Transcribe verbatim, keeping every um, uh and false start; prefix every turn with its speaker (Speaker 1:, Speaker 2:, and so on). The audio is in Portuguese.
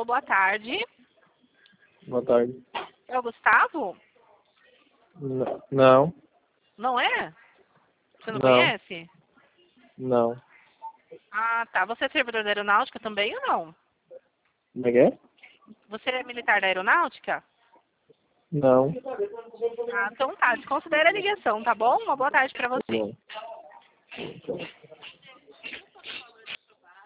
Speaker 1: Alô, boa tarde.
Speaker 2: Boa tarde.
Speaker 1: É o Gustavo?
Speaker 2: N- Não,
Speaker 1: Não é? Você não,
Speaker 2: não,
Speaker 1: conhece?
Speaker 2: não.
Speaker 1: Ah, tá. Você é servidor da aeronáutica também ou não?
Speaker 2: Como é que é?
Speaker 1: Você é militar da aeronáutica?
Speaker 2: Não.
Speaker 1: Ah, então tá. Desconsidera a ligação, tá bom? Uma boa tarde pra
Speaker 2: Tá
Speaker 1: você.
Speaker 2: bom.